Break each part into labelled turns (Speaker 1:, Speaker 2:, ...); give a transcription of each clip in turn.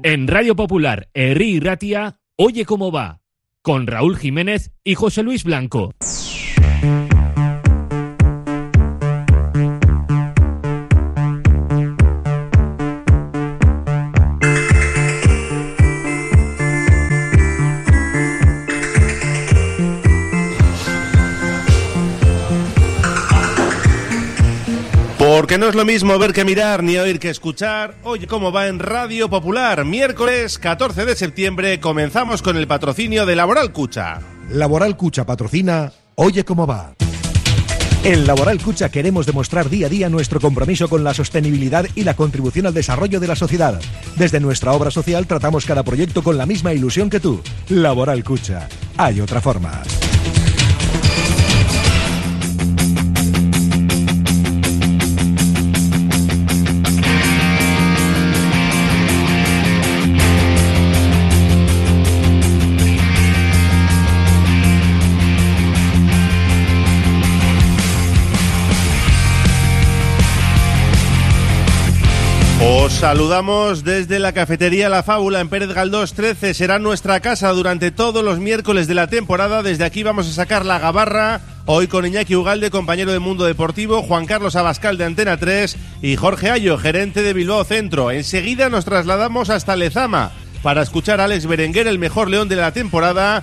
Speaker 1: En Radio Popular, Herri y Ratia, Oye Cómo Va, con Raúl Jiménez y José Luis Blanco.
Speaker 2: Porque no es lo mismo ver que mirar, ni oír que escuchar. Oye Cómo Va en Radio Popular. Miércoles 14 de septiembre comenzamos con el patrocinio de Laboral Cucha.
Speaker 3: Laboral Cucha patrocina Oye Cómo Va. En Laboral Cucha queremos demostrar día a día nuestro compromiso con la sostenibilidad y la contribución al desarrollo de la sociedad. Desde nuestra obra social tratamos cada proyecto con la misma ilusión que tú. Laboral Cucha. Hay otra forma.
Speaker 2: Os saludamos desde la cafetería La Fábula en Pérez Galdós 13. Será nuestra casa durante todos los miércoles de la temporada. Desde aquí vamos a sacar la gabarra. Hoy con Iñaki Ugalde, compañero de Mundo Deportivo, Juan Carlos Abascal de Antena 3 y Jorge Ayo, gerente de Bilbao Centro. Enseguida nos trasladamos hasta Lezama para escuchar a Alex Berenguer, el mejor león de la temporada,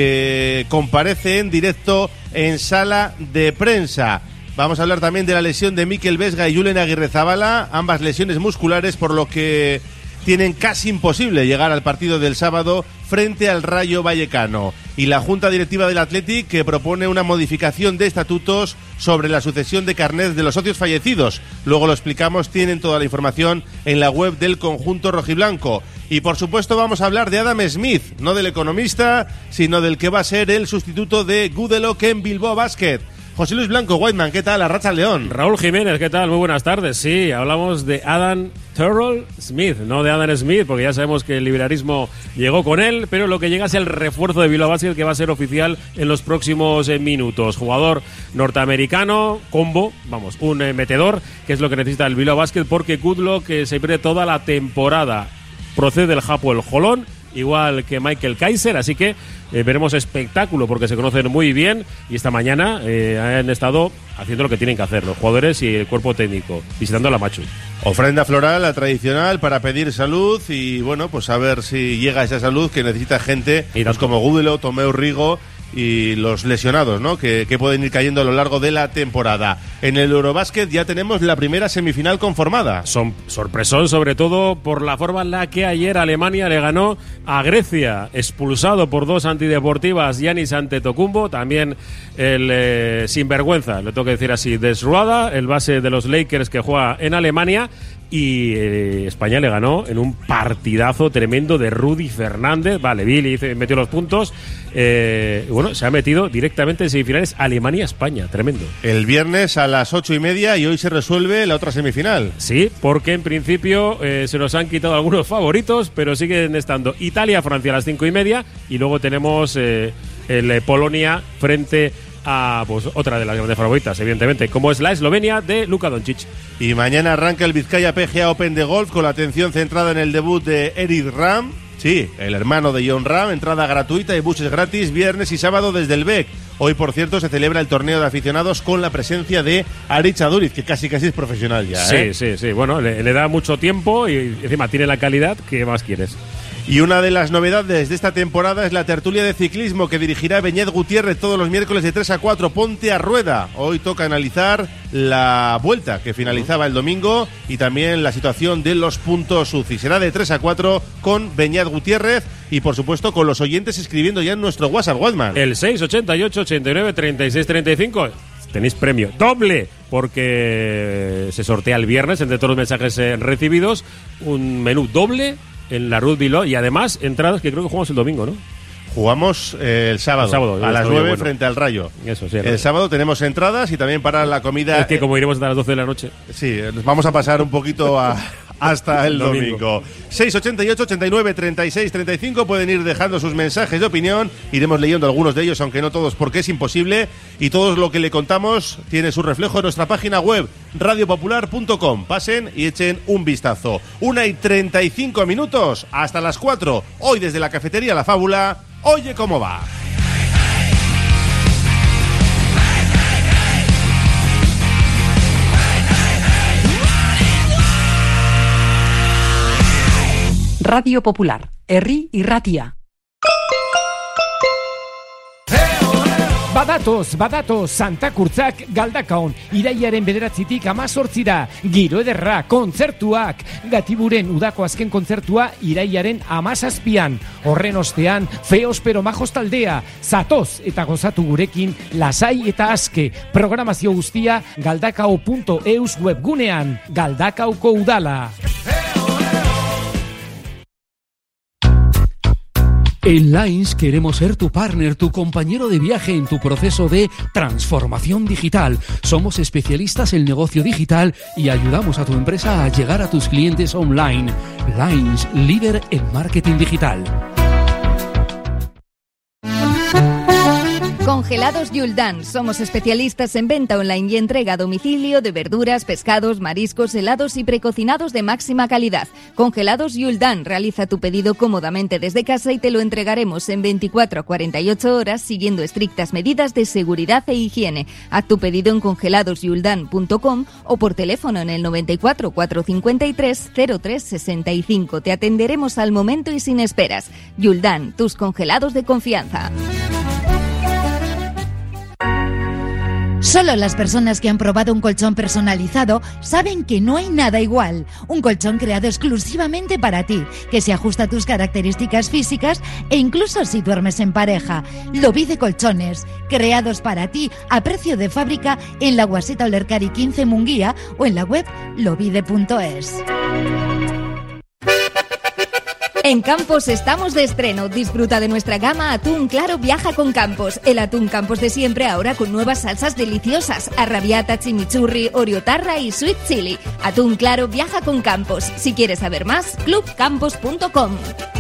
Speaker 2: que comparece en directo en sala de prensa. Vamos a hablar también de la lesión de Mikel Vesga y Julen Aguirrezabala, ambas lesiones musculares, por lo que tienen casi imposible llegar al partido del sábado frente al Rayo Vallecano. Y la Junta Directiva del Athletic, que propone una modificación de estatutos sobre la sucesión de carnets de los socios fallecidos. Luego lo explicamos, tienen toda la información en la web del conjunto rojiblanco. Y por supuesto vamos a hablar de Adam Smith, no del economista, sino del que va a ser el sustituto de Gudelok en Bilbao Basket. José Luis Blanco, Whiteman, ¿qué tal? Arracha León.
Speaker 4: Raúl Jiménez, ¿qué tal? Muy buenas tardes. Sí, hablamos de Adam Terrell Smith, no de Adam Smith, porque ya sabemos que el liberalismo llegó con él, pero lo que llega es el refuerzo de Bilbao Basket, que va a ser oficial en los próximos minutos. Jugador norteamericano, combo, vamos, un metedor, que es lo que necesita el Bilbao Basket, porque Goodlock se pierde toda la temporada. Procede del Hapoel Holon, igual que Michael Kaiser, así que veremos espectáculo porque se conocen muy bien y esta mañana han estado haciendo lo que tienen que hacer los jugadores y el cuerpo técnico, visitando a la Machu.
Speaker 2: Ofrenda floral, la tradicional, para pedir salud y bueno, pues a ver si llega esa salud que necesita gente pues como Gudelo, Tomeu Rigo y los lesionados, ¿no? Que pueden ir cayendo a lo largo de la temporada. En el Eurobásquet ya tenemos la primera semifinal conformada.
Speaker 4: Son sorpresón, sobre todo por la forma en la que ayer Alemania le ganó a Grecia, expulsado por dos antideportivas, Giannis Antetokounmpo, también el sinvergüenza, le tengo que decir así, de Schroeder, el base de los Lakers que juega en Alemania. Y España le ganó en un partidazo tremendo de Rudy Fernández. Vale, Billy metió los puntos. Bueno, se ha metido directamente en semifinales Alemania-España. Tremendo.
Speaker 2: El viernes a las 8:30 y hoy se resuelve la otra semifinal.
Speaker 4: Sí, porque en principio se nos han quitado algunos favoritos, pero siguen estando Italia-Francia a las 5:30 y luego tenemos el Polonia frente a pues otra de las grandes favoritas, evidentemente, como es la Eslovenia de Luka Doncic.
Speaker 2: Y mañana arranca el Vizcaya PGA Open de golf con la atención centrada en el debut de Eric Ram, sí, el hermano de Jon Ram, entrada gratuita y buses gratis viernes y sábado desde el BEC. Hoy, por cierto, se celebra el torneo de aficionados con la presencia de Aritz Aduriz, que casi es profesional ya.
Speaker 4: Sí, bueno, le da mucho tiempo y encima tiene la calidad que más quieres.
Speaker 2: Y una de las novedades de esta temporada es la tertulia de ciclismo que dirigirá Beñat Gutiérrez todos los miércoles de 3 a 4. Ponte a rueda. Hoy toca analizar la vuelta que finalizaba el domingo y también la situación de los puntos UCI. Será de 3 a 4 con Beñat Gutiérrez y, por supuesto, con los oyentes escribiendo ya en nuestro WhatsApp, Waldman.
Speaker 4: El 688 89 36 35. Tenéis premio doble porque se sortea el viernes entre todos los mensajes recibidos. Un menú doble en la Ruth Bilbao y además entradas que creo que jugamos el domingo, ¿no?
Speaker 2: Jugamos el sábado a las 9 frente al Rayo.
Speaker 4: Eso, sí,
Speaker 2: el sábado tenemos entradas y también para la comida.
Speaker 4: Es que como iremos hasta las 12 de la noche.
Speaker 2: Sí, vamos a pasar un poquito hasta el domingo. 688 89 36 35 pueden ir dejando sus mensajes de opinión. Iremos leyendo algunos de ellos, aunque no todos, porque es imposible. Y todo lo que le contamos tiene su reflejo en nuestra página web, radiopopular.com. Pasen y echen un vistazo. 1:35 hasta las 4. Hoy desde la cafetería La Fábula, Oye Cómo Va.
Speaker 5: Radio Popular, Herri Irratia.
Speaker 6: Badatoz, Santa Kurtzak Galdakaon, iraiaren 9-tik 18 Giro ederra, kontzertuak, Gatiburen udako azken kontzertua iraiaren 17. Horren ostean, Feos pero majos taldea, zatoz eta gozatu gurekin, lasai eta aske, programazio guztia galdakao.eus webgunean, Galdakaoko udala. En Lines queremos ser tu partner, tu compañero de viaje en tu proceso de transformación digital. Somos especialistas en negocio digital y ayudamos a tu empresa a llegar a tus clientes online. Lines, líder en marketing digital.
Speaker 7: Congelados Yuldan. Somos especialistas en venta online y entrega a domicilio de verduras, pescados, mariscos, helados y precocinados de máxima calidad. Congelados Yuldan. Realiza tu pedido cómodamente desde casa y te lo entregaremos en 24 a 48 horas siguiendo estrictas medidas de seguridad e higiene. Haz tu pedido en congeladosyuldan.com o por teléfono en el 94 453 03 65. Te atenderemos al momento y sin esperas. Yuldan, tus congelados de confianza.
Speaker 8: Solo las personas que han probado un colchón personalizado saben que no hay nada igual. Un colchón creado exclusivamente para ti, que se ajusta a tus características físicas e incluso si duermes en pareja. Lobide Colchones, creados para ti a precio de fábrica en la Guaseta Olercari 15 Munguía o en la web lobide.es.
Speaker 7: En Campos estamos de estreno. Disfruta de nuestra gama Atún Claro Viaja con Campos. El atún Campos de siempre ahora con nuevas salsas deliciosas. Arrabiata, chimichurri, oriotarra y sweet chili. Atún Claro Viaja con Campos. Si quieres saber más, clubcampos.com.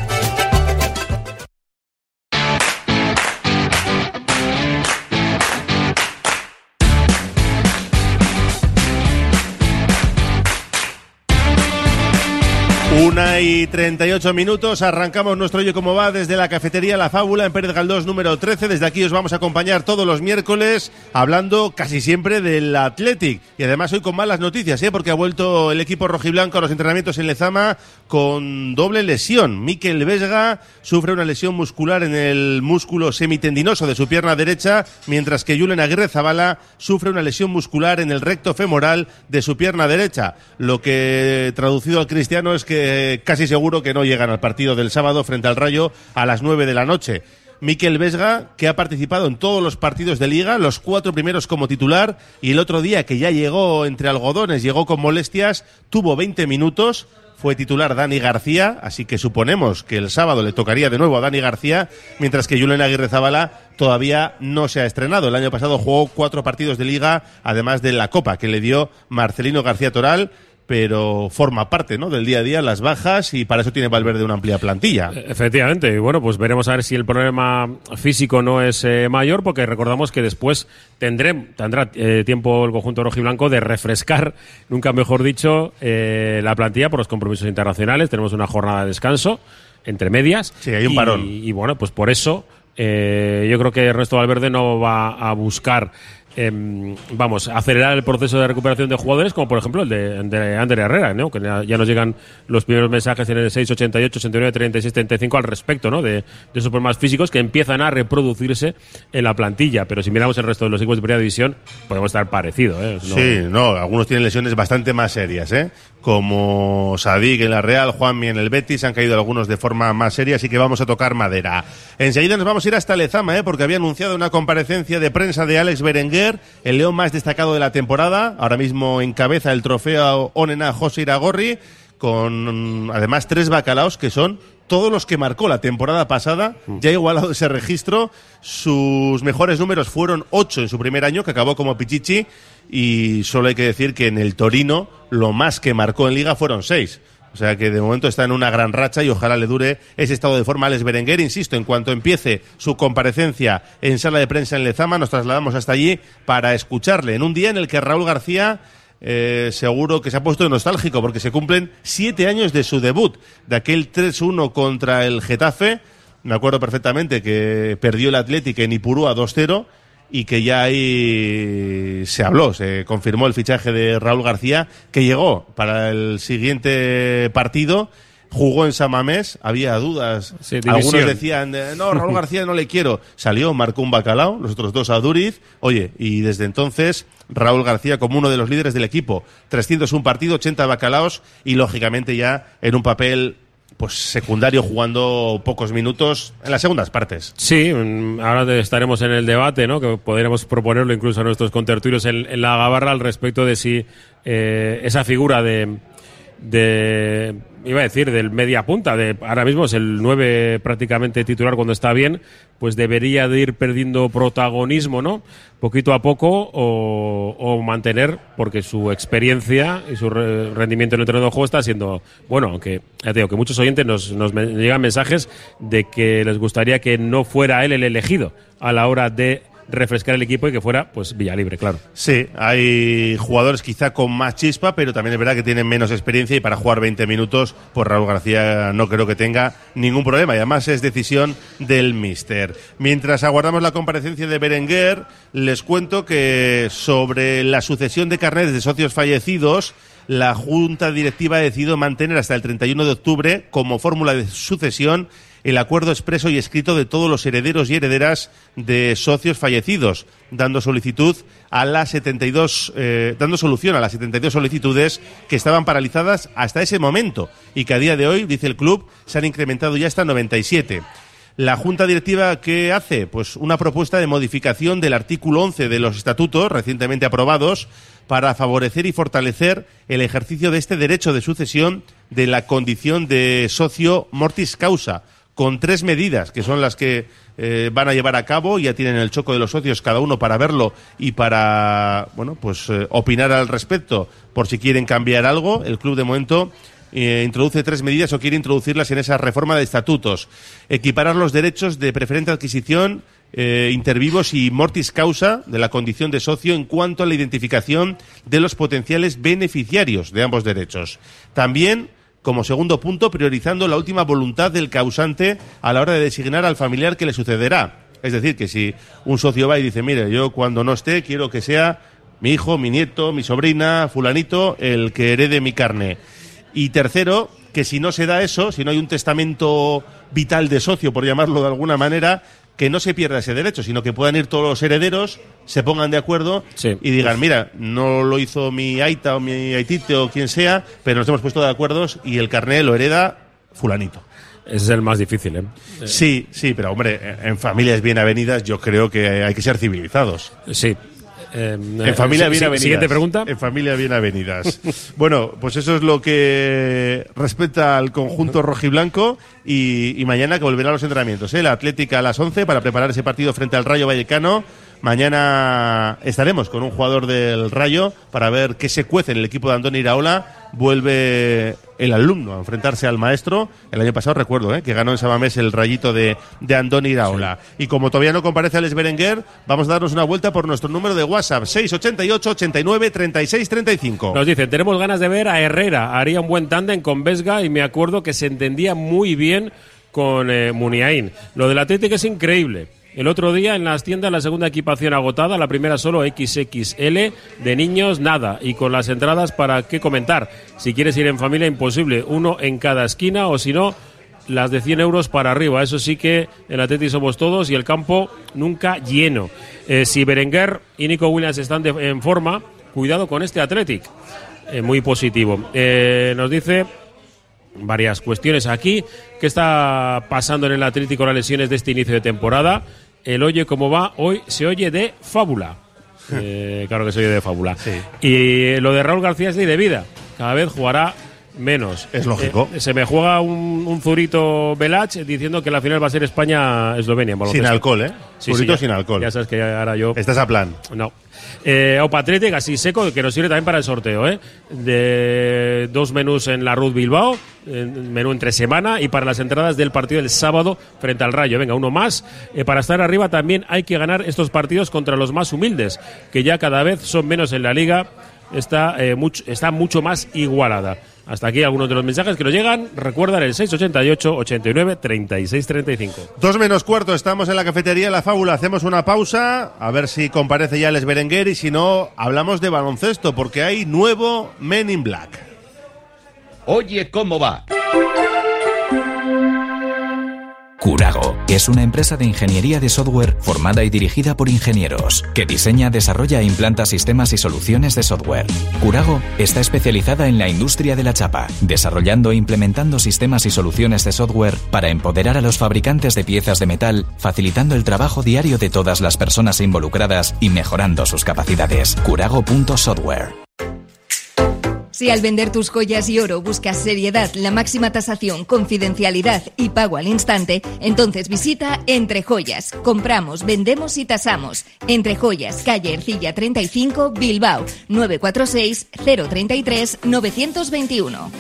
Speaker 2: Una y 38 minutos, arrancamos nuestro Oye Cómo Va desde la cafetería La Fábula en Pérez Galdós número 13. Desde aquí os vamos a acompañar todos los miércoles hablando casi siempre del Athletic. Y además hoy con malas noticias, porque ha vuelto el equipo rojiblanco a los entrenamientos en Lezama con doble lesión. Mikel Vesga sufre una lesión muscular en el músculo semitendinoso de su pierna derecha, mientras que Julen Aguirrezabala sufre una lesión muscular en el recto femoral de su pierna derecha. Lo que traducido al cristiano es que casi seguro que no llegan al partido del sábado frente al Rayo a las 9 de la noche. Mikel Vesga, que ha participado en todos los partidos de Liga, los 4 primeros como titular, y el otro día que ya llegó entre algodones, llegó con molestias, tuvo 20 minutos, fue titular Dani García, así que suponemos que el sábado le tocaría de nuevo a Dani García, mientras que Julen Aguirrezabala todavía no se ha estrenado. El año pasado jugó 4 partidos de Liga, además de la Copa que le dio Marcelino García Toral, pero forma parte, ¿no?, del día a día, las bajas, y para eso tiene Valverde una amplia plantilla.
Speaker 4: Efectivamente, y bueno, pues veremos a ver si el problema físico no es mayor, porque recordamos que después tendrá tiempo el conjunto rojiblanco de refrescar, nunca mejor dicho, la plantilla por los compromisos internacionales. Tenemos una jornada de descanso entre medias.
Speaker 2: Sí, hay un parón.
Speaker 4: Y bueno, pues por eso yo creo que Ernesto Valverde no va a buscar acelerar el proceso de recuperación de jugadores, como por ejemplo el de Ander Herrera, ¿no?, que ya nos llegan los primeros mensajes en el 688 89 36 35 al respecto, ¿no?, de esos problemas físicos que empiezan a reproducirse en la plantilla. Pero si miramos el resto de los equipos de primera división, podemos estar parecido,
Speaker 2: algunos tienen lesiones bastante más serias, como Sadik en la Real, Juanmi en el Betis, han caído algunos de forma más seria, así que vamos a tocar madera. Enseguida nos vamos a ir hasta Lezama, porque había anunciado una comparecencia de prensa de Alex Berenguer, el león más destacado de la temporada. Ahora mismo encabeza el trofeo Onena José Iragorri, con además 3 bacalaos que son todos los que marcó la temporada pasada. Ya ha igualado ese registro. Sus mejores números fueron 8 en su primer año, que acabó como Pichichi, y solo hay que decir que en el Torino lo más que marcó en Liga fueron 6. O sea que de momento está en una gran racha y ojalá le dure ese estado de forma a Alex Berenguer. Insisto, en cuanto empiece su comparecencia en sala de prensa en Lezama, nos trasladamos hasta allí para escucharle en un día en el que Raúl García seguro que se ha puesto nostálgico porque se cumplen 7 años de su debut, de aquel 3-1 contra el Getafe. Me acuerdo perfectamente que perdió el Atlético en Ipurúa 2-0 y que ya ahí se habló, se confirmó el fichaje de Raúl García, que llegó para el siguiente partido, jugó en San Mamés, había dudas,
Speaker 4: sí,
Speaker 2: algunos decían, no, Raúl García no le quiero, salió, marcó un bacalao, los otros dos a Duriz, oye, y desde entonces Raúl García como uno de los líderes del equipo, 301 partidos, 80 bacalaos y lógicamente ya en un papel pues secundario, jugando pocos minutos en las segundas partes.
Speaker 4: Sí, ahora estaremos en el debate, ¿no? Que podríamos proponerlo incluso a nuestros contertulios en la gabarra al respecto de si esa figura iba a decir, del media punta, ahora mismo es el 9 prácticamente titular cuando está bien, pues debería de ir perdiendo protagonismo, ¿no? Poquito a poco o mantener, porque su experiencia y su rendimiento en el terreno de juego está siendo bueno, aunque ya te digo que muchos oyentes nos llegan mensajes de que les gustaría que no fuera él el elegido a la hora de refrescar el equipo y que fuera pues Villalibre, claro.
Speaker 2: Sí, hay jugadores quizá con más chispa, pero también es verdad que tienen menos experiencia y para jugar 20 minutos, pues Raúl García no creo que tenga ningún problema y además es decisión del míster. Mientras aguardamos la comparecencia de Berenguer, les cuento que sobre la sucesión de carnets de socios fallecidos, la Junta Directiva ha decidido mantener hasta el 31 de octubre como fórmula de sucesión el acuerdo expreso y escrito de todos los herederos y herederas de socios fallecidos, dando solución a las 72 solicitudes que estaban paralizadas hasta ese momento y que a día de hoy, dice el club, se han incrementado ya hasta 97. La Junta Directiva, ¿qué hace? Pues una propuesta de modificación del artículo 11 de los estatutos recientemente aprobados para favorecer y fortalecer el ejercicio de este derecho de sucesión de la condición de socio mortis causa, con 3 medidas que son las que van a llevar a cabo. Ya tienen el choco de los socios cada uno para verlo y para opinar al respecto por si quieren cambiar algo. El club de momento introduce 3 medidas o quiere introducirlas en esa reforma de estatutos. Equiparar los derechos de preferente adquisición intervivos y mortis causa de la condición de socio en cuanto a la identificación de los potenciales beneficiarios de ambos derechos. También, como segundo punto, priorizando la última voluntad del causante a la hora de designar al familiar que le sucederá. Es decir, que si un socio va y dice, mire, yo cuando no esté quiero que sea mi hijo, mi nieto, mi sobrina, fulanito, el que herede mi carne. Y tercero, que si no se da eso, si no hay un testamento vital de socio, por llamarlo de alguna manera, que no se pierda ese derecho, sino que puedan ir todos los herederos, se pongan de acuerdo y digan, mira, no lo hizo mi aita o mi aitite o quien sea, pero nos hemos puesto de acuerdo y el carné lo hereda fulanito.
Speaker 4: Ese es el más difícil, ¿eh?
Speaker 2: Sí, pero hombre, en familias bien avenidas yo creo que hay que ser civilizados.
Speaker 4: Sí.
Speaker 2: En familia bien avenidas.
Speaker 4: Siguiente pregunta.
Speaker 2: En familia bien avenidas. Bueno, pues eso es lo que respecta al conjunto rojiblanco y mañana que volverá a los entrenamientos. La Atlética a las 11 para preparar ese partido frente al Rayo Vallecano. Mañana estaremos con un jugador del Rayo para ver qué se cuece en el equipo de Andoni Iraola. Vuelve el alumno a enfrentarse al maestro. El año pasado recuerdo que ganó en San Mamés el Rayito de Andoni Iraola. Sí. Y como todavía no comparece Alex Berenguer, vamos a darnos una vuelta por nuestro número de WhatsApp, 688 89 36 35.
Speaker 4: Nos dicen, tenemos ganas de ver a Herrera. Haría un buen tándem con Vesga y me acuerdo que se entendía muy bien con Muniain. Lo del Atlético es increíble. El otro día en las tiendas la segunda equipación agotada, la primera solo XXL, de niños nada, y con las entradas para qué comentar. Si quieres ir en familia, imposible, uno en cada esquina, o si no, las de 100 euros para arriba. Eso sí que en Atleti somos todos y el campo nunca lleno. Si Berenguer y Nico Williams están en forma, cuidado con este Athletic. Muy positivo. Nos dice varias cuestiones aquí. ¿Qué está pasando en el Atlético con las lesiones de este inicio de temporada? El oye cómo va, hoy se oye de fábula. Claro que se oye de fábula. Sí. Y lo de Raúl García es ley de vida. Cada vez jugará menos.
Speaker 2: Es lógico.
Speaker 4: Se me juega un zurito Belach diciendo que la final va a ser España-Eslovenia.
Speaker 2: Sin alcohol, ¿eh?
Speaker 4: Sí,
Speaker 2: Zurito
Speaker 4: sí,
Speaker 2: sin alcohol.
Speaker 4: Ya sabes que ahora yo...
Speaker 2: Estás a plan.
Speaker 4: No. Aupa Athletic, así seco, que nos sirve también para el sorteo, de 2 menús en la Ruth Bilbao, menú entre semana, y para las entradas del partido del sábado frente al Rayo. Venga, uno más. Para estar arriba también hay que ganar estos partidos contra los más humildes, que ya cada vez son menos en la liga. Está mucho más igualada. Hasta aquí algunos de los mensajes que nos llegan. Recuerdan el 688 89 36 35.
Speaker 2: 2:15, estamos en la cafetería La Fábula. Hacemos una pausa, a ver si comparece ya Alex Berenguer, y si no, hablamos de baloncesto, porque hay nuevo Men in Black.
Speaker 9: Oye, ¿cómo va?
Speaker 10: Curago es una empresa de ingeniería de software formada y dirigida por ingenieros, que diseña, desarrolla e implanta sistemas y soluciones de software. Curago está especializada en la industria de la chapa, desarrollando e implementando sistemas y soluciones de software para empoderar a los fabricantes de piezas de metal, facilitando el trabajo diario de todas las personas involucradas y mejorando sus capacidades. Curago.software.
Speaker 7: Si al vender tus joyas y oro buscas seriedad, la máxima tasación, confidencialidad y pago al instante, entonces visita Entre Joyas. Compramos, vendemos y tasamos. Entre Joyas, calle Ercilla 35, Bilbao, 946 033 921.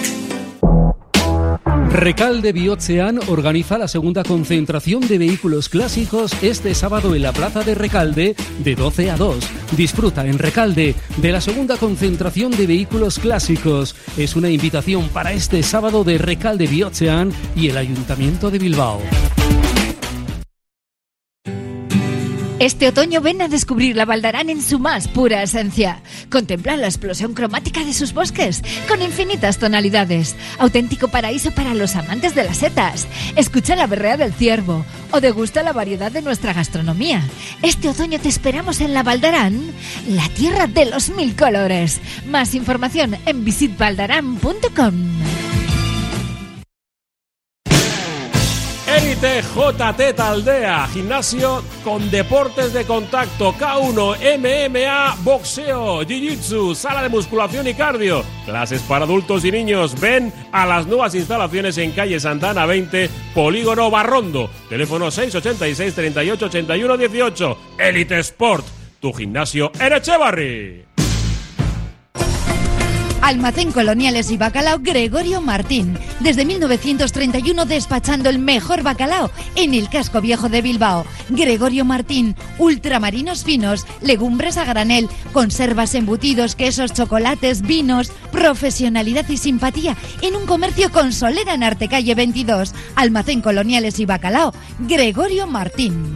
Speaker 11: Recalde Bihotzean organiza la segunda concentración de vehículos clásicos este sábado en la plaza de Recalde de 12 a 2. Disfruta en Recalde de la segunda concentración de vehículos clásicos. Es una invitación para este sábado de Recalde Bihotzean y el Ayuntamiento de Bilbao.
Speaker 8: Este otoño ven a descubrir la Val d'Aran en su más pura esencia. Contempla la explosión cromática de sus bosques, con infinitas tonalidades. Auténtico paraíso para los amantes de las setas. Escucha la berrea del ciervo o degusta la variedad de nuestra gastronomía. Este otoño te esperamos en la Val d'Aran, la tierra de los 1000 colores. Más información en visitvaldaran.com.
Speaker 4: Élite JT Taldea, gimnasio con deportes de contacto, K1, MMA, boxeo, jiu-jitsu, sala de musculación y cardio. Clases para adultos y niños. Ven a las nuevas instalaciones en calle Santana 20, Polígono Barrondo. Teléfono 686 38 81 18. Élite Sport, tu gimnasio en Echevarri.
Speaker 8: Almacén Coloniales y Bacalao Gregorio Martín. Desde 1931 despachando el mejor bacalao en el casco viejo de Bilbao. Gregorio Martín, ultramarinos finos, legumbres a granel, conservas, embutidos, quesos, chocolates, vinos, profesionalidad y simpatía en un comercio con solera en Artecalle 22. Almacén Coloniales y Bacalao Gregorio Martín.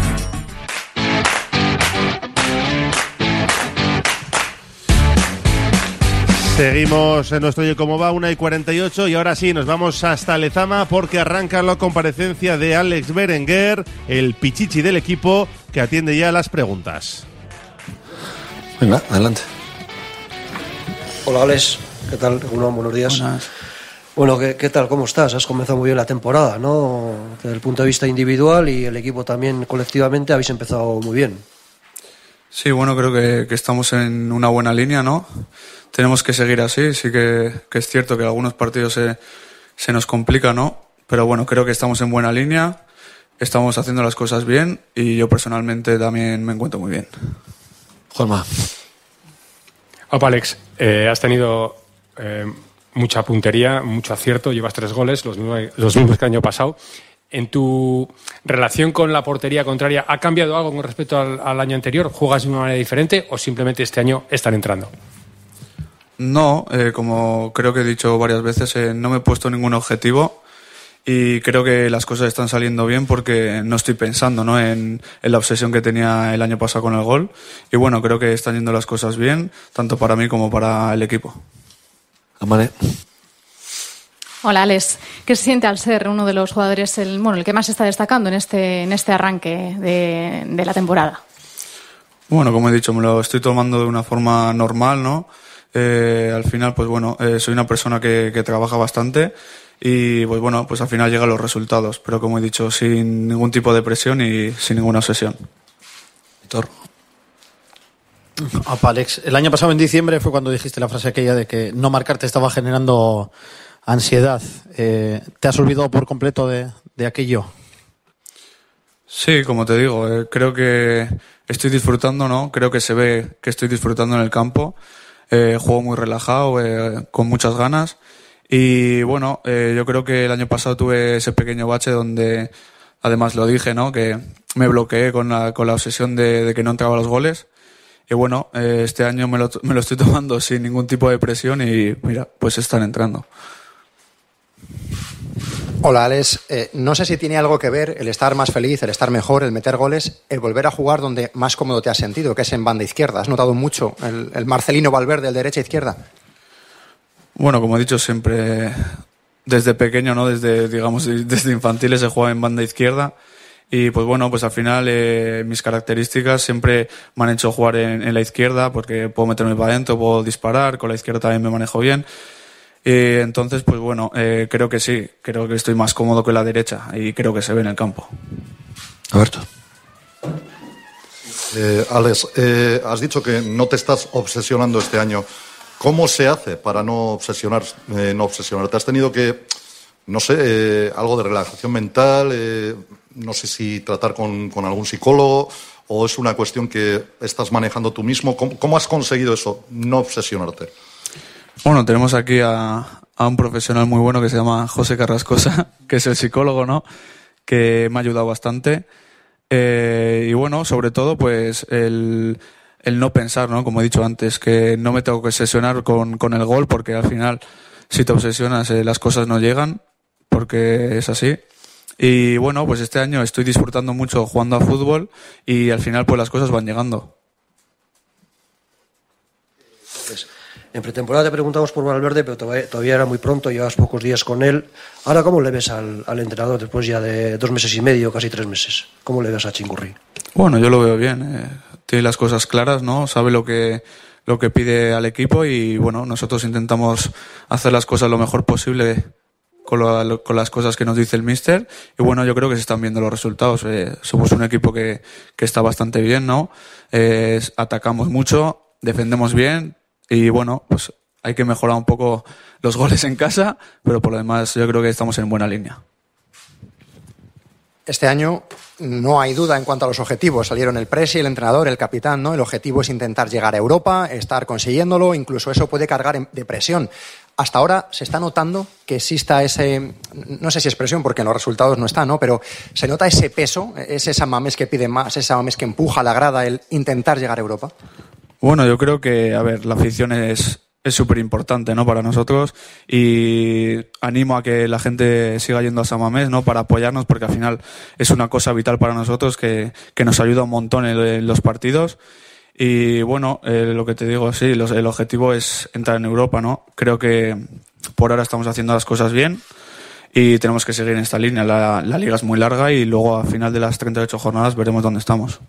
Speaker 2: Seguimos en nuestro Oye Cómo Va, 1:48, y ahora sí, nos vamos hasta Lezama porque arranca la comparecencia de Alex Berenguer, el pichichi del equipo, que atiende ya las preguntas.
Speaker 12: Venga, adelante. Hola Alex, ¿qué tal? Buenos días.
Speaker 13: Buenas.
Speaker 12: Bueno, ¿qué tal? ¿Cómo estás? Has comenzado muy bien la temporada, ¿no? Desde el punto de vista individual y el equipo también colectivamente habéis empezado muy bien.
Speaker 13: Sí, bueno, creo que estamos en una buena línea, ¿no? Tenemos que seguir así, sí que es cierto que algunos partidos se nos complican, ¿no? Pero bueno, creo que estamos en buena línea, estamos haciendo las cosas bien y yo personalmente también me encuentro muy bien.
Speaker 12: Juanma.
Speaker 6: Opa, Alex, has tenido mucha puntería, mucho acierto, llevas 3 goles, los mismos que el año pasado. ¿En tu relación con la portería contraria ha cambiado algo con respecto al año anterior? ¿Juegas de una manera diferente o simplemente este año están entrando?
Speaker 13: No, como creo que he dicho varias veces, no me he puesto ningún objetivo y creo que las cosas están saliendo bien porque no estoy pensando, ¿no? en la obsesión que tenía el año pasado con el gol. Y bueno, creo que están yendo las cosas bien, tanto para mí como para el equipo.
Speaker 12: Amane.
Speaker 14: Hola, Alex. ¿Qué se siente al ser uno de los jugadores, el que más está destacando en este arranque de la temporada?
Speaker 13: Bueno, como he dicho, me lo estoy tomando de una forma normal, ¿no? Al final, pues bueno, soy una persona que trabaja bastante y pues bueno, pues al final llegan los resultados, pero como he dicho, sin ningún tipo de presión y sin ninguna obsesión.
Speaker 12: Víctor.
Speaker 15: Opa, Alex, el año pasado en diciembre fue cuando dijiste la frase aquella de que no marcar te estaba generando ansiedad. ¿Te has olvidado por completo de aquello?
Speaker 13: Sí, como te digo, creo que estoy disfrutando, ¿no? Creo que se ve que estoy disfrutando en el campo. Juego muy relajado, con muchas ganas. Y bueno, yo creo que el año pasado tuve ese pequeño bache donde, además lo dije, ¿no? Que me bloqueé con la obsesión de que no entraba los goles. Y bueno, este año me lo estoy tomando sin ningún tipo de presión y mira, pues están entrando.
Speaker 16: Hola, Alex. No sé si tiene algo que ver el estar más feliz, el estar mejor, el meter goles, el volver a jugar donde más cómodo te has sentido, que es en banda izquierda. ¿Has notado mucho el Marcelino Valverde, el derecha izquierda?
Speaker 13: Bueno, como he dicho siempre, desde pequeño, ¿no? Desde infantiles he jugado en banda izquierda. Y pues bueno, pues al final mis características siempre me han hecho jugar en la izquierda porque puedo meterme para adentro, puedo disparar, con la izquierda también me manejo bien. Entonces, pues bueno, creo que sí, creo que estoy más cómodo que la derecha y creo que se ve en el campo.
Speaker 17: Alberto. Alex, has dicho que no te estás obsesionando este año. ¿Cómo se hace para no obsesionarte? ¿Has tenido que, no sé, algo de relajación mental? No sé si tratar con algún psicólogo o es una cuestión que estás manejando tú mismo. ¿Cómo has conseguido eso, no obsesionarte?
Speaker 13: Bueno, tenemos aquí a un profesional muy bueno que se llama José Carrascosa, que es el psicólogo, ¿no? Que me ha ayudado bastante. Y bueno, sobre todo, pues el no pensar, ¿no? Como he dicho antes, que no me tengo que obsesionar con el gol, porque al final, si te obsesionas, las cosas no llegan, porque es así. Y bueno, pues este año estoy disfrutando mucho jugando a fútbol y al final, pues las cosas van llegando.
Speaker 12: En pretemporada te preguntamos por Valverde, pero todavía era muy pronto, llevas pocos días con él. Ahora, ¿cómo le ves al entrenador después ya de 2 meses y medio, casi 3 meses? ¿Cómo le ves a Chingurri?
Speaker 13: Bueno, yo lo veo bien. Tiene las cosas claras, ¿no? Sabe lo que pide al equipo y bueno, nosotros intentamos hacer las cosas lo mejor posible con las cosas que nos dice el míster. Y bueno, yo creo que se están viendo los resultados. Somos un equipo que está bastante bien, ¿no? Atacamos mucho, defendemos bien. Y bueno, pues hay que mejorar un poco los goles en casa, pero por lo demás yo creo que estamos en buena línea.
Speaker 16: Este año no hay duda en cuanto a los objetivos. Salieron el presi, el entrenador, el capitán, ¿no? El objetivo es intentar llegar a Europa, estar consiguiéndolo, incluso eso puede cargar de presión. Hasta ahora se está notando que exista ese, no sé si es presión porque en los resultados no está, ¿no? Pero se nota ese peso, ese San Mamés que pide más, ese San Mamés que empuja a la grada el intentar llegar a Europa.
Speaker 13: Bueno, yo creo que, a ver, la afición es súper importante, ¿no? Para nosotros y animo a que la gente siga yendo a San Mamés, ¿no? Para apoyarnos porque al final es una cosa vital para nosotros que nos ayuda un montón en los partidos y bueno, lo que te digo, sí, el objetivo es entrar en Europa, ¿no? Creo que por ahora estamos haciendo las cosas bien y tenemos que seguir en esta línea. La liga es muy larga y luego al final de las 38 jornadas veremos dónde estamos.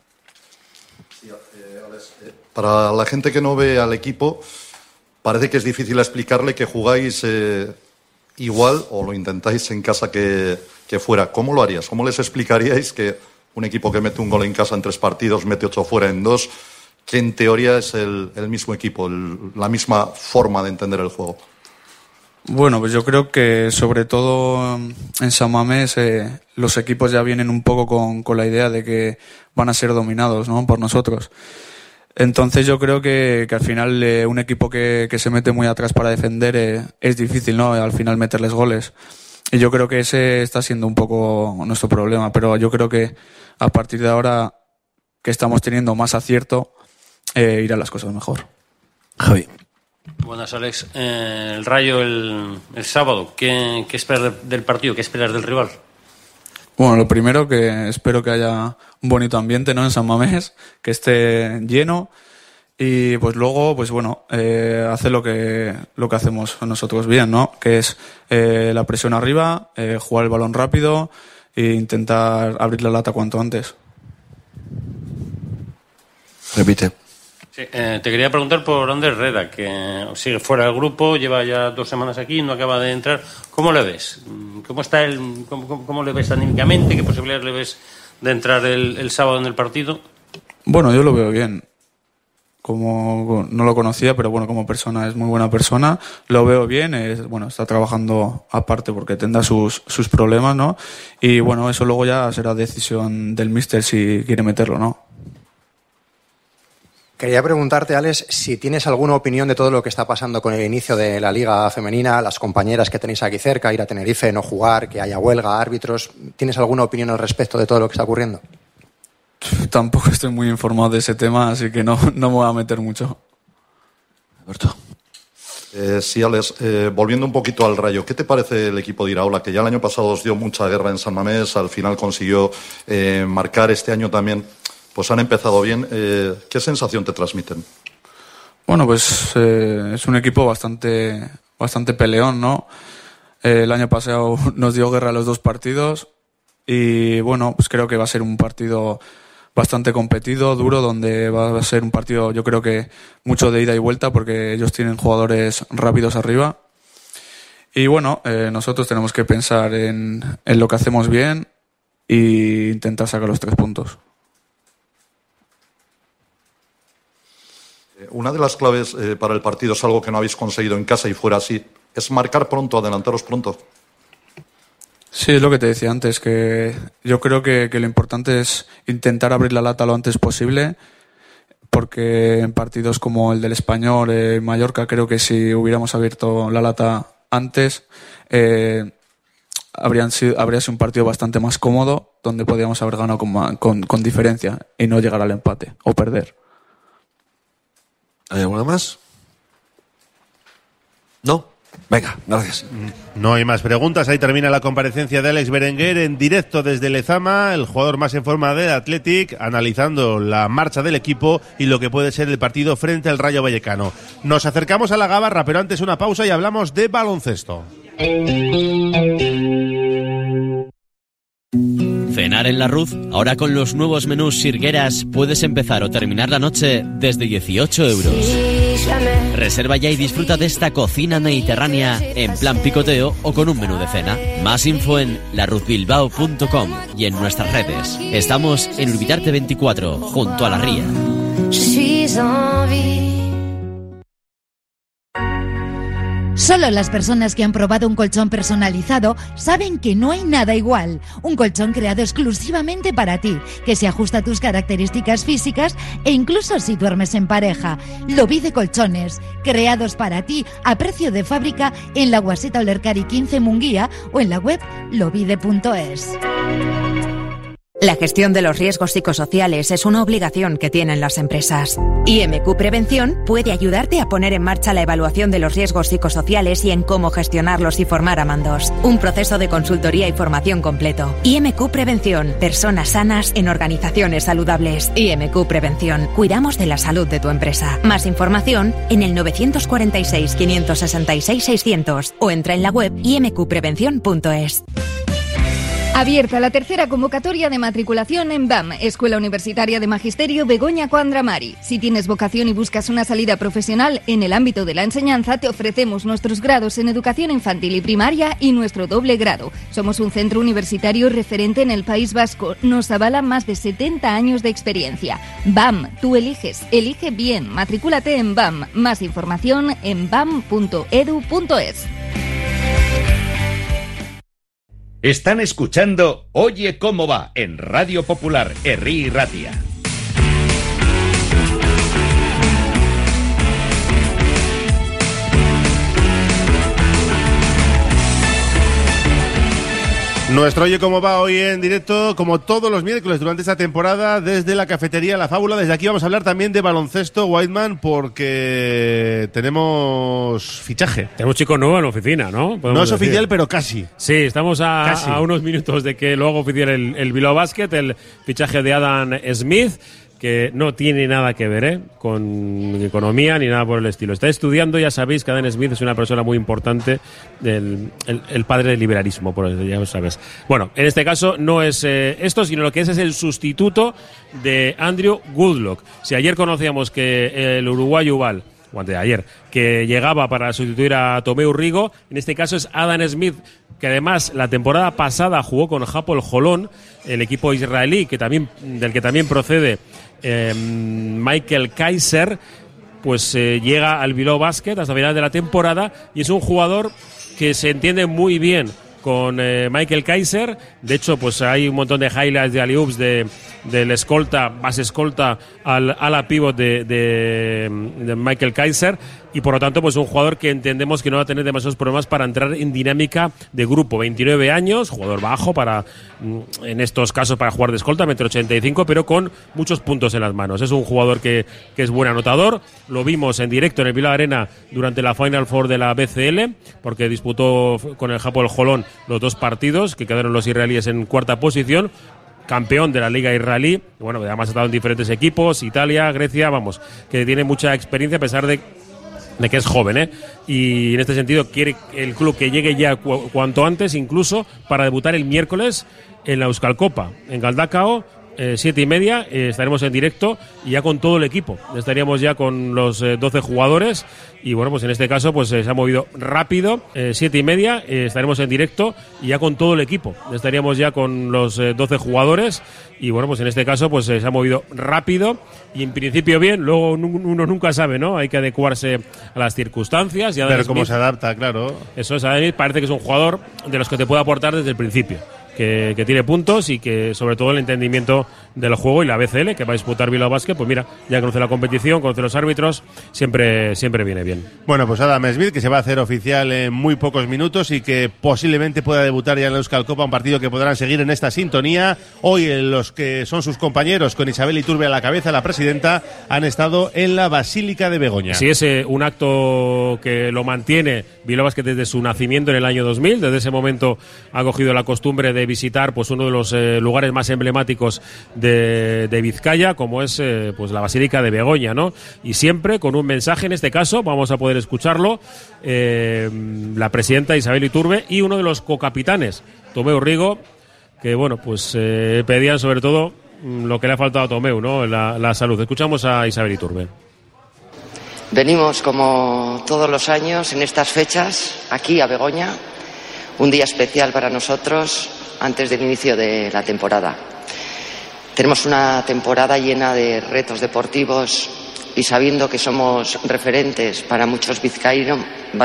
Speaker 17: Para la gente que no ve al equipo, parece que es difícil explicarle que jugáis igual o lo intentáis en casa que fuera. ¿Cómo lo harías? ¿Cómo les explicaríais que un equipo que mete un gol en casa en 3 partidos, mete 8 fuera en 2, que en teoría es el mismo equipo, la misma forma de entender el juego?
Speaker 13: Bueno, pues yo creo que sobre todo en San Mamés los equipos ya vienen un poco con la idea de que van a ser dominados, ¿no? Por nosotros. Entonces yo creo que al final un equipo que se mete muy atrás para defender es difícil, ¿no? Al final meterles goles. Y yo creo que ese está siendo un poco nuestro problema. Pero yo creo que a partir de ahora que estamos teniendo más acierto, irán las cosas mejor.
Speaker 18: Javi.
Speaker 19: Buenas, Alex. El Rayo el sábado, ¿qué esperas del partido? ¿Qué esperas del rival?
Speaker 13: Bueno, lo primero que espero que haya un bonito ambiente, ¿no? En San Mamés, que esté lleno y pues luego, pues bueno, hacer lo que hacemos nosotros bien, ¿no? Que es la presión arriba, jugar el balón rápido e intentar abrir la lata cuanto antes.
Speaker 18: Repite.
Speaker 19: Sí, te quería preguntar por Ander Herrera, que sigue fuera del grupo, lleva ya 2 semanas aquí, no acaba de entrar. ¿Cómo le ves? ¿Cómo está cómo le ves anímicamente? ¿Qué posibilidades le ves de entrar el sábado en el partido?
Speaker 13: Bueno, yo lo veo bien. como no lo conocía, pero bueno, como persona es muy buena persona, lo veo bien, está trabajando aparte porque tendrá sus problemas, ¿no? Y bueno, eso luego ya será decisión del míster si quiere meterlo o no.
Speaker 16: Quería preguntarte, Alex, si tienes alguna opinión de todo lo que está pasando con el inicio de la Liga Femenina, las compañeras que tenéis aquí cerca, ir a Tenerife, no jugar, que haya huelga, árbitros. ¿Tienes alguna opinión al respecto de todo lo que está ocurriendo?
Speaker 13: Tampoco estoy muy informado de ese tema, así que no me voy a meter mucho.
Speaker 17: Alberto. Sí, Alex, volviendo un poquito al Rayo, ¿qué te parece el equipo de Iraola, que ya el año pasado os dio mucha guerra en San Mamés, al final consiguió marcar este año también? Pues han empezado bien. ¿Qué sensación te transmiten?
Speaker 13: Bueno, pues es un equipo bastante peleón, ¿no? El año pasado nos dio guerra los 2 partidos y bueno, pues creo que va a ser un partido bastante competido, duro, donde va a ser un partido, yo creo que mucho de ida y vuelta, porque ellos tienen jugadores rápidos arriba. Y bueno, nosotros tenemos que pensar en lo que hacemos bien e intentar sacar los 3 puntos.
Speaker 17: Una de las claves para el partido es algo que no habéis conseguido en casa y fuera así. Es marcar pronto, adelantaros pronto.
Speaker 13: Sí, es lo que te decía antes, que yo creo que lo importante es intentar abrir la lata lo antes posible, porque en partidos como el del Español, Mallorca, creo que si hubiéramos abierto la lata antes, habría sido un partido bastante más cómodo, donde podíamos haber ganado con diferencia y no llegar al empate o perder.
Speaker 18: ¿Hay alguna más? ¿No? Venga, gracias.
Speaker 2: No hay más preguntas. Ahí termina la comparecencia de Alex Berenguer en directo desde Lezama, el jugador más en forma del Athletic, analizando la marcha del equipo y lo que puede ser el partido frente al Rayo Vallecano. Nos acercamos a la Gabarra, pero antes una pausa y hablamos de baloncesto.
Speaker 20: Cenar en la Ruz, ahora con los nuevos menús Sirgueras puedes empezar o terminar la noche desde 18 euros. Reserva ya y disfruta de esta cocina mediterránea en plan picoteo o con un menú de cena. Más info en laruzbilbao.com y en nuestras redes. Estamos en Urbitarte 24, junto a la Ría.
Speaker 8: Solo las personas que han probado un colchón personalizado saben que no hay nada igual. Un colchón creado exclusivamente para ti, que se ajusta a tus características físicas e incluso si duermes en pareja. Lobide Colchones, creados para ti a precio de fábrica en la Guaseta Olercari 15 Munguía o en la web lobide.es.
Speaker 21: La gestión de los riesgos psicosociales es una obligación que tienen las empresas. IMQ Prevención puede ayudarte a poner en marcha la evaluación de los riesgos psicosociales y en cómo gestionarlos y formar a mandos. Un proceso de consultoría y formación completo. IMQ Prevención. Personas sanas en organizaciones saludables. IMQ Prevención. Cuidamos de la salud de tu empresa. Más información en el 946 566 600 o entra en la web imqprevención.es.
Speaker 7: Abierta la tercera convocatoria de matriculación en BAM, Escuela Universitaria de Magisterio Begoña Coandramari. Si tienes vocación y buscas una salida profesional en el ámbito de la enseñanza, te ofrecemos nuestros grados en educación infantil y primaria y nuestro doble grado. Somos un centro universitario referente en el País Vasco. Nos avalan más de 70 años de experiencia. BAM, tú eliges, elige bien. Matricúlate en BAM. Más información en bam.edu.es.
Speaker 9: Están escuchando Oye Cómo Va en Radio Popular, Herri y Ratia.
Speaker 2: Nuestro Oye Cómo Va hoy en directo, como todos los miércoles durante esta temporada, desde la cafetería La Fábula. Desde aquí vamos a hablar también de baloncesto, Whiteman, porque tenemos fichaje.
Speaker 4: Tenemos chico nuevo en la oficina, ¿no?
Speaker 2: No es oficial, pero casi.
Speaker 4: Sí, estamos a unos minutos de que lo haga oficial el Bilbao Basket, el fichaje de Adam Smith, que no tiene nada que ver con economía ni nada por el estilo. Está estudiando, ya sabéis que Adam Smith es una persona muy importante, el padre del liberalismo, por eso ya lo sabes. Bueno, en este caso no es esto, sino lo que es el sustituto de Andrew Woodlock. Si ayer conocíamos que el uruguayo Ubal, o antes de ayer, que llegaba para sustituir a Tomeu Rigo, en este caso es Adam Smith, que además la temporada pasada jugó con Hapoel Holon, el equipo israelí del que también procede Michael Kaiser, pues llega al Bilbao Basket hasta final de la temporada y es un jugador que se entiende muy bien con Michael Kaiser. De hecho, pues hay un montón de highlights de alley-oops del escolta, base escolta al ala pivot de Michael Kaiser, y por lo tanto pues un jugador que entendemos que no va a tener demasiados problemas para entrar en dinámica de grupo. 29 años, jugador bajo en estos casos para jugar de escolta, 1,85 m, pero con muchos puntos en las manos. Es un jugador que es buen anotador. Lo vimos en directo en el Bilbao Arena durante la Final Four de la BCL, porque disputó con el Hapoel Holon los 2 partidos, que quedaron los israelíes en 4ª posición. Campeón de la Liga Israelí, bueno, además ha estado en diferentes equipos, Italia, Grecia, vamos, que tiene mucha experiencia a pesar de que es joven, y en este sentido quiere el club que llegue ya cuanto antes, incluso para debutar el miércoles en la Euskal Copa, en Galdakao, 7:30, estaremos en directo y ya con todo el equipo, estaríamos ya con los 12 jugadores y bueno, pues en este caso pues se ha movido rápido, 7:30, estaremos en directo y ya con todo el equipo, estaríamos ya con los 12 jugadores y bueno, pues en este caso pues se ha movido rápido y en principio bien, luego uno nunca sabe, ¿no? Hay que adecuarse a las circunstancias y a
Speaker 2: ver cómo se adapta, claro.
Speaker 4: Eso es, Adam Smith parece que es un jugador de los que te puede aportar desde el principio. Que tiene puntos y que sobre todo el entendimiento del juego y la BCL que va a disputar Bilbao Basket, pues mira, ya conoce la competición, conoce los árbitros, siempre viene bien.
Speaker 2: Bueno, pues Adam Smith, que se va a hacer oficial en muy pocos minutos y que posiblemente pueda debutar ya en la Euskal Copa, un partido que podrán seguir en esta sintonía. Hoy los que son sus compañeros, con Isabel Iturbe a la cabeza, la presidenta, han estado en la Basílica de Begoña.
Speaker 4: Sí, es un acto que lo mantiene Bilbao Basket desde su nacimiento en el año 2000. Desde ese momento ha cogido la costumbre de visitar pues uno de los lugares más emblemáticos de Vizcaya, como es pues la Basílica de Begoña, ¿no? Y siempre con un mensaje, en este caso vamos a poder escucharlo, la presidenta Isabel Iturbe y uno de los cocapitanes, Tomeu Rigo, que bueno, pues pedían sobre todo lo que le ha faltado a Tomeu, ¿no? La salud. Escuchamos a Isabel Iturbe.
Speaker 1: Venimos como todos los años en estas fechas aquí a Begoña, un día especial para nosotros antes del inicio de la temporada. Tenemos una temporada llena de retos deportivos y sabiendo que somos referentes para muchos vizcaínos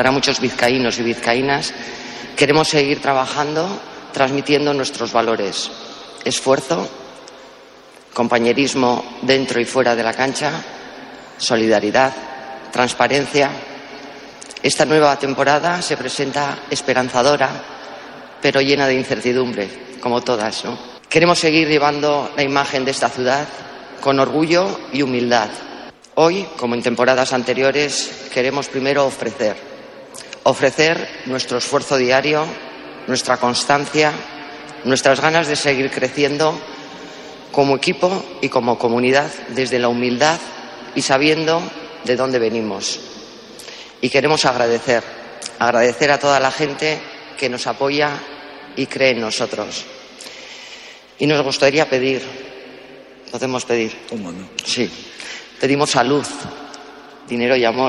Speaker 1: y vizcaínas, queremos seguir trabajando, transmitiendo nuestros valores: esfuerzo, compañerismo dentro y fuera de la cancha, solidaridad, transparencia. Esta nueva temporada se presenta esperanzadora, pero llena de incertidumbre, como todas, ¿no? Queremos seguir llevando la imagen de esta ciudad con orgullo y humildad. Hoy, como en temporadas anteriores, queremos primero ofrecer nuestro esfuerzo diario, nuestra constancia, nuestras ganas de seguir creciendo como equipo y como comunidad desde la humildad y sabiendo de dónde venimos. Y queremos agradecer a toda la gente que nos apoya y cree en nosotros. Y nos gustaría pedir, podemos pedir, sí, pedimos salud, dinero y amor.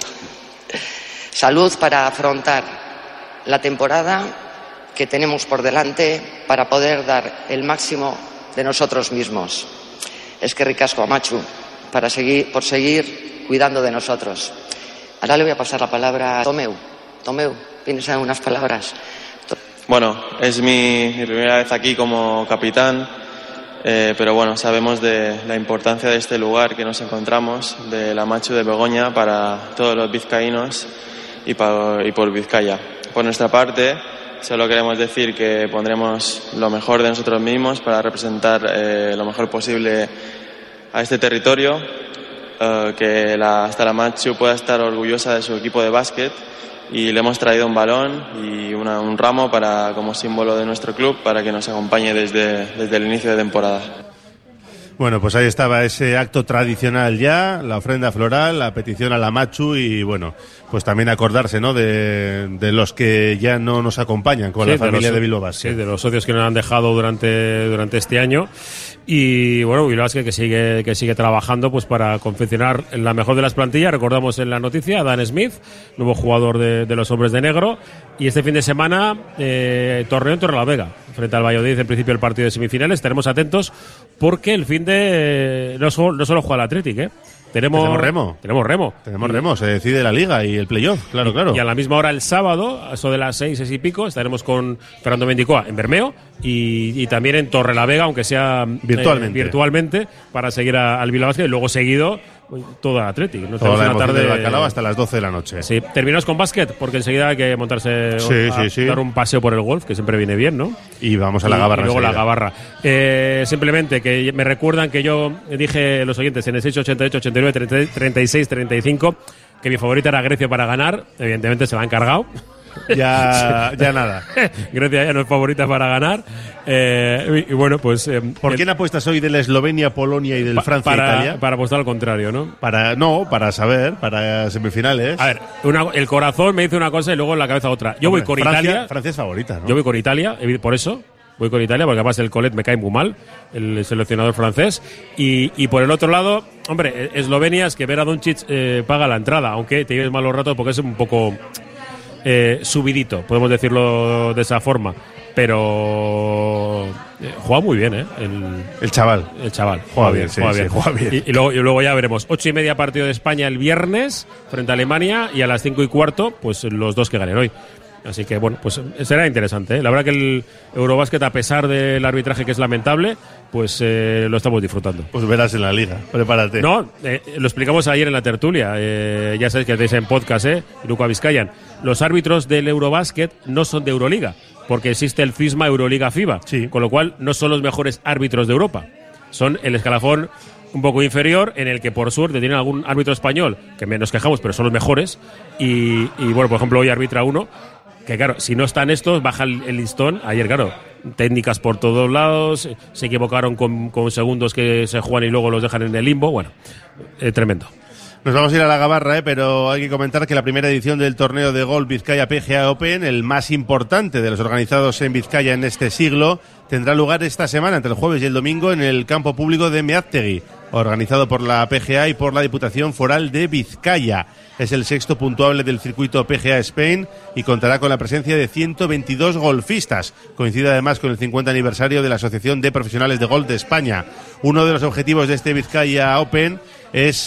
Speaker 1: Salud para afrontar la temporada que tenemos por delante, para poder dar el máximo de nosotros mismos. Eskerrik asko, Amachu, por seguir cuidando de nosotros. Ahora le voy a pasar la palabra a Tomeu. Tomeu, ¿tienes algunas palabras?
Speaker 22: Bueno, es mi primera vez aquí como capitán, pero bueno, sabemos de la importancia de este lugar que nos encontramos, de la Amachu de Begoña, para todos los vizcaínos y por Vizcaya. Por nuestra parte, solo queremos decir que pondremos lo mejor de nosotros mismos para representar lo mejor posible a este territorio, que hasta la Amachu pueda estar orgullosa de su equipo de básquet. Y le hemos traído un balón y un ramo como símbolo de nuestro club, para que nos acompañe desde el inicio de temporada.
Speaker 2: Bueno, pues ahí estaba ese acto tradicional ya, la ofrenda floral, la petición a la Machu y bueno, pues también acordarse, ¿no? De los que ya no nos acompañan con la familia de Bilbao Basket.
Speaker 4: Sí, de los socios que nos han dejado durante este año. Y bueno, Bilbao Basket que sigue trabajando pues para confeccionar la mejor de las plantillas. Recordamos en la noticia a Dan Smith, nuevo jugador de los Hombres de Negro. Y este fin de semana, torneo en Torrelavega, frente al Valladolid, en principio el partido de semifinales. Estaremos atentos porque el fin de no solo juega el Athletic, Tenemos remo.
Speaker 2: Se decide la liga y el playoff, claro.
Speaker 4: Y a la misma hora el sábado, a eso de las 6 y pico, estaremos con Fernando Mendicoa en Bermeo y también en Torrelavega, aunque sea virtualmente, para seguir al Bilbao Basket y luego seguido toda la Athletic.
Speaker 2: Toda la tarde del bacalao hasta las 12 de la noche.
Speaker 4: Sí, terminamos con básquet, porque enseguida hay que montarse dar un paseo por el golf, que siempre viene bien, ¿no?
Speaker 2: Y vamos a la Gabarra.
Speaker 4: Y luego la Gabarra. Simplemente que me recuerdan que yo dije los oyentes en el 688, 89, 36, 35 que mi favorita era Grecia para ganar. Evidentemente se la han cargado.
Speaker 2: Ya nada.
Speaker 4: Grecia ya no es favorita para ganar. Y bueno, pues.
Speaker 2: ¿Por quién apuestas hoy de la Eslovenia, Polonia y del Francia-Italia?
Speaker 4: Para apostar al contrario, ¿no?
Speaker 2: Para saber, para semifinales.
Speaker 4: A ver, el corazón me dice una cosa y luego la cabeza otra. Yo voy con Italia.
Speaker 2: Francia es favorita, ¿no?
Speaker 4: Yo voy con Italia, por eso. Voy con Italia, porque además el Colet me cae muy mal, el seleccionador francés. Y por el otro lado, hombre, Eslovenia es que ver a Doncic paga la entrada, aunque te lleves malos ratos porque es un poco subidito, podemos decirlo de esa forma. Pero juega muy bien,
Speaker 2: el chaval.
Speaker 4: Juega bien. Y luego ya veremos. 8:30 partido de España el viernes frente a Alemania y a las 5:15, pues los dos que ganen hoy. Así que, bueno, pues será interesante, La verdad que el Eurobásquet, a pesar del arbitraje que es lamentable, pues lo estamos disfrutando.
Speaker 2: Pues verás en la liga, prepárate.
Speaker 4: No, lo explicamos ayer en la tertulia, ya sabéis que tenéis en podcast, Iruko Vizcayan. Los árbitros del Eurobásquet no son de Euroliga, porque existe el CISMA Euroliga-FIBA, con lo cual no son los mejores árbitros de Europa. Son el escalafón un poco inferior, en el que por suerte tienen algún árbitro español, que nos quejamos, pero son los mejores. Y bueno, por ejemplo, hoy arbitra uno que, claro, si no están estos, baja el listón. Ayer, claro, técnicas por todos lados, se equivocaron con segundos que se juegan y luego los dejan en el limbo. Bueno, tremendo.
Speaker 2: Nos vamos a ir a la Gabarra, pero hay que comentar que la primera edición del torneo de golf Vizcaya PGA Open, el más importante de los organizados en Vizcaya en este siglo, tendrá lugar esta semana, entre el jueves y el domingo, en el campo público de Meaztegui, organizado por la PGA y por la Diputación Foral de Vizcaya. Es el sexto puntuable del circuito PGA Spain y contará con la presencia de 122 golfistas. Coincide además con el 50 aniversario de la Asociación de Profesionales de Golf de España. Uno de los objetivos de este Vizcaya Open es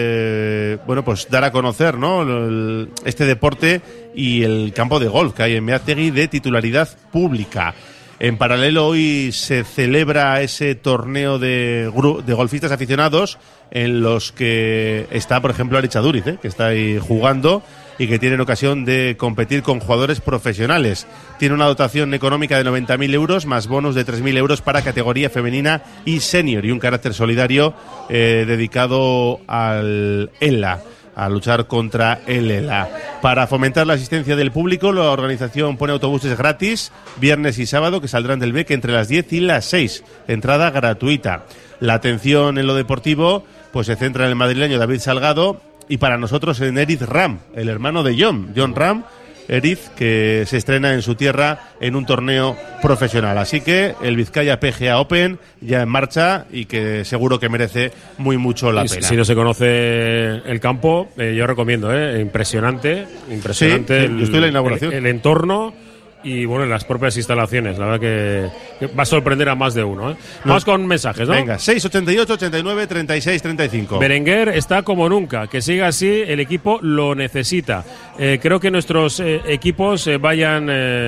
Speaker 2: pues dar a conocer, ¿no?, este deporte y el campo de golf que hay en Meaztegui de titularidad pública. En paralelo, hoy se celebra ese torneo de golfistas aficionados en los que está, por ejemplo, Aritz Aduriz, que está ahí jugando y que tienen ocasión de competir con jugadores profesionales. Tiene una dotación económica de 90.000 euros más bonus de 3.000 euros para categoría femenina y senior y un carácter solidario dedicado al ELA, a luchar contra el ELA. Para fomentar la asistencia del público, la organización pone autobuses gratis viernes y sábado que saldrán del BEC entre las 10 y las 6. Entrada gratuita. La atención en lo deportivo pues se centra en el madrileño David Salgado y para nosotros en Eric Ram, el hermano de John Ram, Eric, que se estrena en su tierra en un torneo profesional. Así que el Vizcaya PGA Open ya en marcha y que seguro que merece muy mucho la pena.
Speaker 4: Si no se conoce el campo, yo recomiendo, impresionante.
Speaker 2: Sí, yo estoy en la inauguración.
Speaker 4: El entorno y bueno, en las propias instalaciones. La verdad que va a sorprender a más de uno. Vamos con mensajes, ¿no?
Speaker 2: Venga, 688, 89, 36, 35.
Speaker 4: Berenguer está como nunca. Que siga así, el equipo lo necesita. Creo que nuestros equipos vayan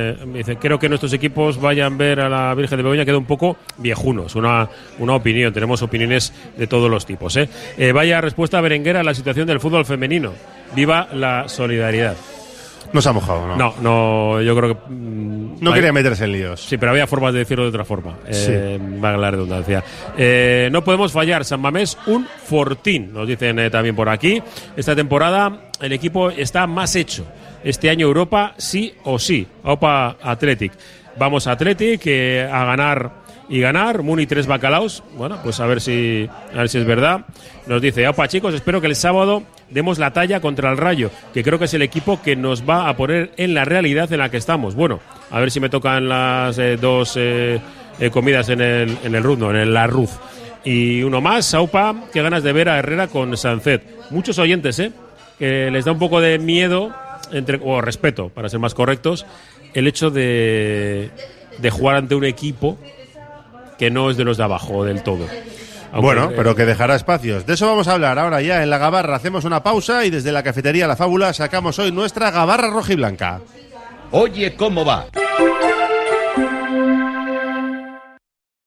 Speaker 4: ver a la Virgen de Begoña, queda un poco viejunos. Una opinión, tenemos opiniones de todos los tipos. Vaya respuesta a Berenguer a la situación del fútbol femenino. Viva la solidaridad.
Speaker 2: No se ha mojado, ¿no?
Speaker 4: No, yo creo que...
Speaker 2: no quería meterse en líos.
Speaker 4: Sí, pero había formas de decirlo de otra forma.
Speaker 2: Sí.
Speaker 4: Va a la redundancia. No podemos fallar. San Mamés, un fortín, nos dicen también por aquí. Esta temporada el equipo está más hecho. Este año Europa sí o sí. Opa Athletic. Vamos a Athletic a ganar y ganar. Muni 3 bacalaos. Bueno, pues a ver si es verdad. Nos dice, opa chicos, espero que el sábado demos la talla contra el Rayo, que creo que es el equipo que nos va a poner en la realidad en la que estamos. Bueno, a ver si me tocan las dos comidas en el Ruz, no, en la Ruz. Y uno más, Saupa, qué ganas de ver a Herrera con Sancet. Muchos oyentes, que les da un poco de miedo, o respeto, para ser más correctos, el hecho de jugar ante un equipo que no es de los de abajo del todo. Aunque,
Speaker 2: bueno, pero que dejará espacios. De eso vamos a hablar ahora ya en la Gabarra. Hacemos una pausa y desde la cafetería La Fábula sacamos hoy nuestra Gabarra rojiblanca.
Speaker 9: Oye, ¿cómo va?